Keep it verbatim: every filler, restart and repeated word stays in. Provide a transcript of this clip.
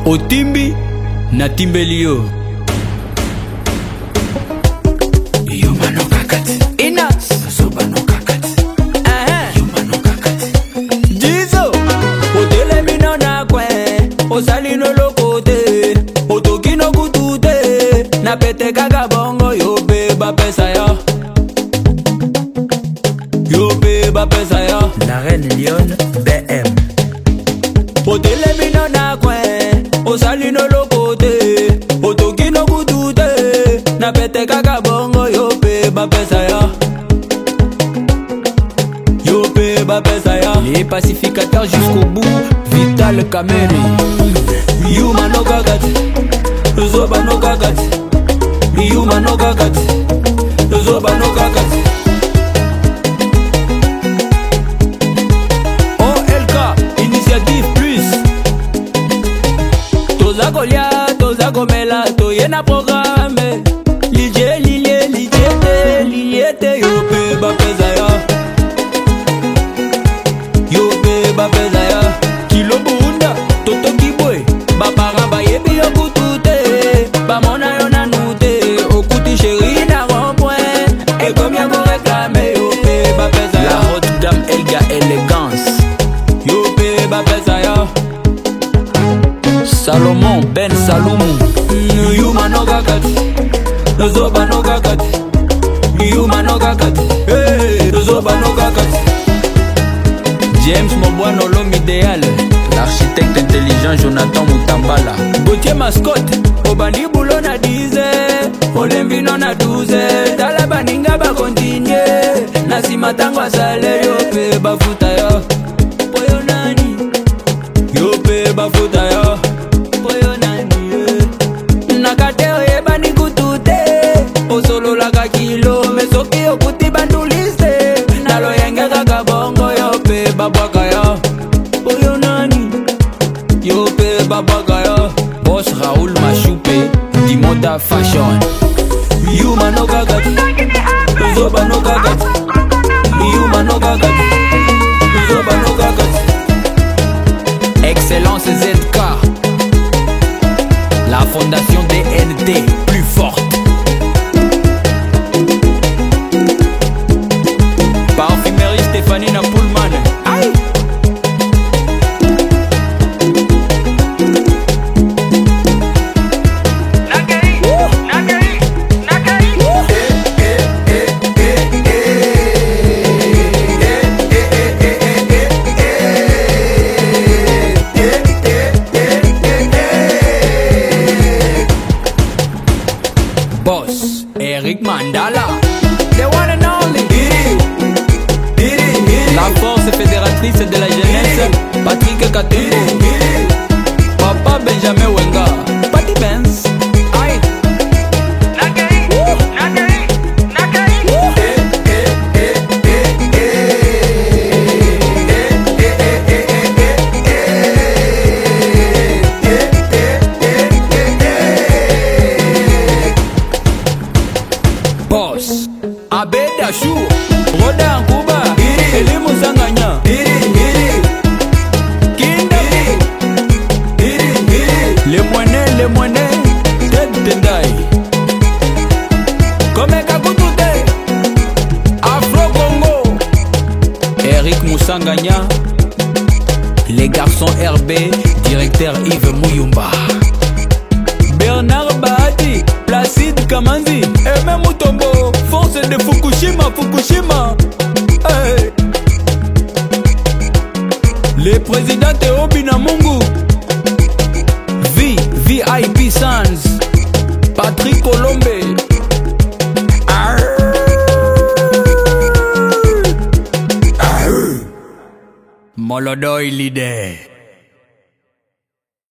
Otimbi na Timbelio. Yuma no kakati Inas Zoba no kakati uh-huh. Yuma no kakati Jizo Otele mino na kwe Osali no lokote Otoki no kutute Na pete kaka bongo Yo beba pesa ya Yo beba pesa ya La Reine Lyon B M. Otele mino na kwe Osali no lokote Otoki no kutute Na pete kaka bongo Yo beba pesa ya Yo beba pesa ya. Les pacificateurs jusqu'au bout. Vital Kameni. Yuma no kakati Zoba no kakati Yuma no kakati Zoba no kakati. O L K Initiative Plus. Toza kolia, toza komela, toye na programme. Lilie, lilie, lilie, lilie, yo beba pesa ya. Yo beba pesa ya. Kilo bunda, toto kibwe. Babara bayebi yo kutute. Bamona yo nanute. Okuti chéri na rond-point. Et comme y'a mon réclamé, yo beba pesa ya. La haute dame Elga Élégance. Yo beba pesa ya. Salomon Ben Saloumou. Yuma no kakati Zoba no kakati Yuma no kakati Hey, Zoba no kakati. James Mobwano, l'homme idéal. L'architecte intelligent Jonathan Mutambala. Gauthier Mascotte. Obandi boulot na dize Olembi non na douze. Tala baninga ba continue. Nasi matango asale. Yo pe bafuta yo Poyo nani Yo pe bafuta yo Poyo nani yeah. Nakate oye bani kutute Osolo laka kilo Mesoki okuti banduliste Nalo yenge kaka bongo. Yo pe babwaka yo Poyo nani Yo pe babwaka yo. Boss Raoul Machoupe. Dimoda Fashion. Yuma no kakati Zoba no kakati Yuma no kakati Zoba no kakati. Excellence Z K. La fondation D N T plus forte. Parfumerie Stéphanie na Pullman. Aïe. Boss Eric Mandala. The one and only. La force fédératrice de la jeunesse. Patrick Katumbo. Papa Benjamin Wenga. Patty Benz. Aïe. Boss Abeda Chou. Roda Nkuba. Elimu Sanganya. Kinda. Les moines, les moines. Ted Tendai. Komeka Kutute. Afro Congo. Eric Moussanganya. Les garçons R B. Directeur Yves Mouyumba. Bernard Bahati. Placide Kamanzi. Aimé Mutombo. Force de Fukushima, Fukushima. Hey. Le président Théo Binamungu. V, V I P Sans. Patrick Colombe. Arr. Arr. Molodoy leader.